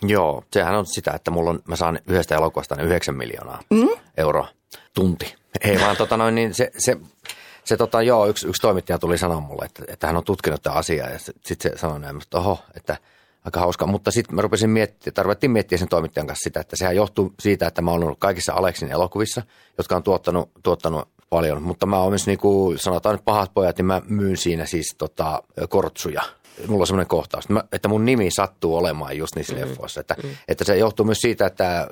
Joo, sehän on sitä, että mä saan yhdestä elokuvasta 9 miljoonaa euroa tunti. Ei vaan yksi toimittaja tuli sanoa mulle, että hän on tutkinut tätä asiaa ja sitten se sanoi näin, että että aika hauska. Mutta sitten mä rupesin tarvittiin miettiä sen toimittajan kanssa sitä, että sehän johtuu siitä, että mä oon ollut kaikissa Aleksin elokuvissa, jotka on tuottanut paljon. Mutta mä oon myös niin kuin sanotaan nyt pahat pojat, niin mä myyn siinä siis kortsuja. Mulla on semmoinen kohtaus, että mun nimi sattuu olemaan just niissä leffoissa. Että se johtuu myös siitä, että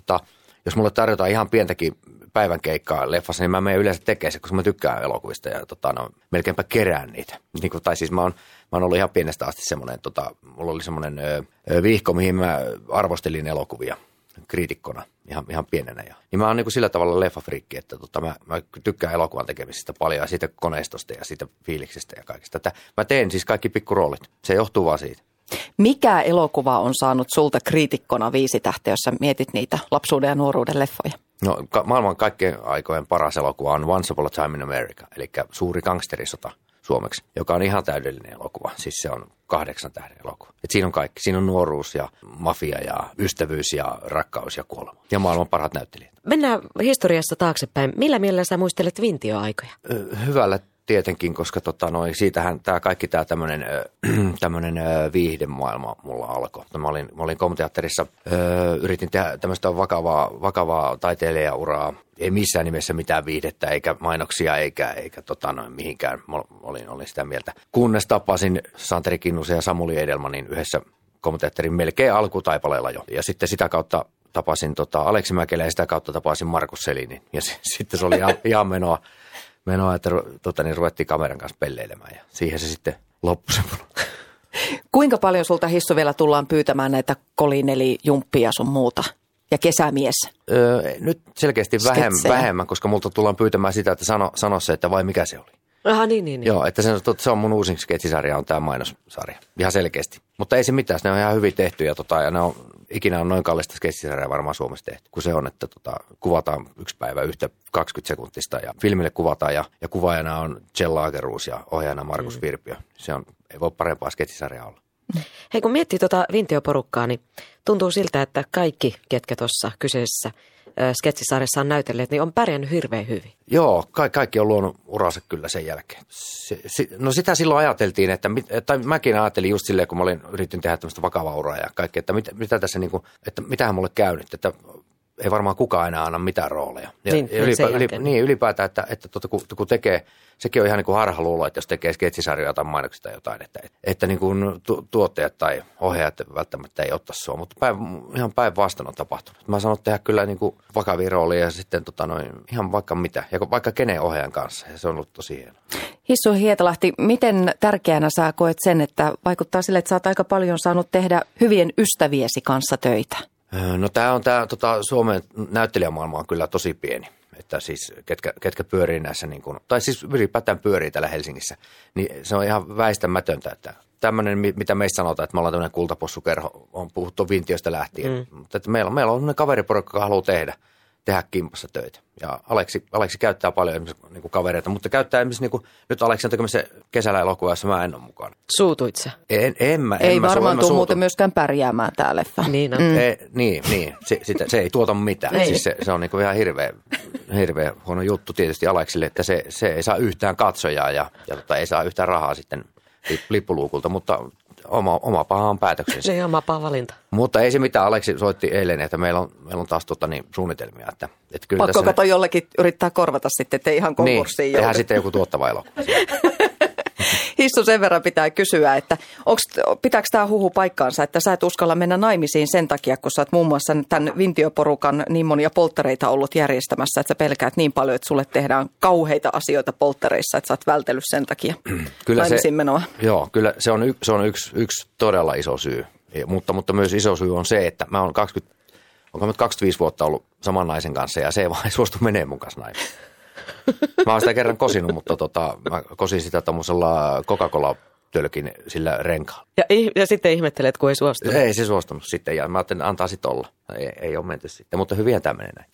jos mulle tarjotaan ihan pientäkin päivän keikkaa leffassa, niin mä menen yleensä tekemään se, koska mä tykkään elokuvista ja melkeinpä kerään niitä. Tai siis mä oon ollut ihan pienestä asti semmoinen, mulla oli semmoinen vihko, mihin mä arvostelin elokuvia kriitikkona ihan pienenä. Niin mä oon niin kuin sillä tavalla leffafriikki, että mä tykkään elokuvan tekemisestä paljon ja siitä koneistosta ja siitä fiiliksestä ja kaikesta. Että mä teen siis kaikki pikkuroolit. Se johtuu vaan siitä. Mikä elokuva on saanut sulta kriitikkona 5 tähteä, jos sä mietit niitä lapsuuden ja nuoruuden leffoja? No maailman kaikkien aikojen paras elokuva on Once Upon a Time in America, eli Suuri gangsterisota suomeksi, joka on ihan täydellinen elokuva. Siis se on 8 tähden elokuva. Et siinä on kaikki. Siinä on nuoruus ja mafia ja ystävyys ja rakkaus ja kuolema. Ja maailman parhaat näyttelijät. Mennään historiassa taaksepäin. Millä mielellä sä muistelet Vintiö-aikoja? Hyvällä tietenkin, koska siitähän kaikki tämä tämmöinen viihdemaailma mulla alkoi. Mä olin Komteatterissa, yritin tehdä tämmöistä vakavaa taiteilijauraa. Ei missään nimessä mitään viihdettä eikä mainoksia eikä mihinkään. Olin sitä mieltä. Kunnes tapasin Santeri Kinnusen ja Samuli Edelmanin yhdessä Komteatterin melkein alkutaipaleella jo. Ja sitten sitä kautta tapasin Aleksi Mäkelä ja sitä kautta tapasin Markus Selinin. Ja sitten se oli ihan menoa, että ruvettiin kameran kanssa pelleilemään ja siihen se sitten loppui se. Kuinka paljon sulta, Hissu, vielä tullaan pyytämään näitä kolinelijumppia sun muuta ja kesämies? Nyt selkeästi vähemmän, koska multa tullaan pyytämään sitä, että sano se, että vai mikä se oli. Aha, niin. Joo, että se on mun uusin sketsisarja, on tämä mainossarja. Ihan selkeästi. Mutta ei se mitään, ne on ihan hyvin tehty ja ne ikinä on noin kallista sketsisarjaa varmaan Suomessa tehty, kun se on, että kuvataan yksi päivä yhtä 20 sekuntista ja filmille kuvataan ja kuvaajana on Kjell Lagerroos ja ohjaajana Markus Virpiö. Ei voi parempaa sketsisarjaa olla. Hei, kun miettii Vintiö-porukkaa, niin tuntuu siltä, että kaikki, ketkä tuossa kyseisessä sketsisarjassa on näytelleet, niin on pärjännyt hirveän hyvin. Joo, kaikki on luonut uransa kyllä sen jälkeen. No sitä silloin ajateltiin, tai mäkin ajattelin just silleen, kun mä yritin tehdä tämmöistä vakavaa uraa ja kaikkea, että mitä tässä että mitähän mulle käy nyt, että ei varmaan kukaan enää anna mitään rooleja. Ylipäätään, että kun tekee, sekin on ihan niin kuin harhaluulo, että jos tekee sketsisarjoja tai mainoksia tai jotain, että niin kuin tuottajat tai ohjaajat välttämättä ei ottaisi sua, mutta ihan päinvastoin on tapahtunut. Mä sanon tehdä kyllä niin kuin vakavia roolia ja sitten ihan vaikka mitä, ja vaikka kenen ohjaajan kanssa, ja se on ollut tosi hienoa. Hissu Hietalahti, miten tärkeänä sä koet sen, että vaikuttaa sille, että sä oot aika paljon saanut tehdä hyvien ystäviesi kanssa töitä? No tämä Suomen näyttelijämaailma on kyllä tosi pieni, että siis ketkä pyörii näissä, tai siis ylipäätään pyörii täällä Helsingissä, niin se on ihan väistämätöntä, että tämmöinen, mitä meistä sanotaan, että me ollaan tämmöinen kultapossukerho, on puhuttu Vintiöstä lähtien, mutta että meillä on sellainen kaveriporukka, joka haluaa tehdä kimpassa töitä. Ja Aleksi käyttää paljon niin kuin kavereita, mutta käyttää esimerkiksi, niin kuin, nyt Aleksi on tekemässä kesällä elokuvaa, jossa mä en ole mukana. Suutuit sä? Ei varmaan tule muuten myöskään pärjäämään tää leffa. Niin. Niin. Se ei tuota mitään. Ei. Siis se on niin kuin ihan hirveä huono juttu tietysti Aleksille, että se ei saa yhtään katsojaa ja ei saa yhtään rahaa sitten lippuluukulta, mutta oma paha on päätöksensä. Se on oma paha valinta. Mutta ei se mitään. Aleksi soitti eilen, että meillä on taas suunnitelmia. Että kyllä pakko kato jollekin yrittää korvata sitten, ettei ihan konkurssiin niin, tehdään sitten joku tuottava elokuva. Hissu, sen verran pitää kysyä, että pitääkö tämä huhu paikkaansa, että sä et uskalla mennä naimisiin sen takia, kun sä oot muun muassa tämän Vintiö-porukan niin monia polttareita ollut järjestämässä, että sä pelkäät niin paljon, että sulle tehdään kauheita asioita polttareissa, että sä oot vältellyt sen takia naimisiin menoa. Joo, kyllä se on yksi todella iso syy, mutta myös iso syy on se, että mä oon 25 vuotta ollut saman naisen kanssa ja se ei vaan suostu menee mun kanssa naimisiin. Mä oon sitä kerran kosinut, mutta mä kosin sitä tommosella Coca-Cola-tölkin sillä renkaalla. Ja sitten ihmettelet, kun ei suostunut. Ei se suostunut sitten ja mä ajattelin, antaa sitten olla. Ei ole menty sitten, mutta hyviä tämä menee näin.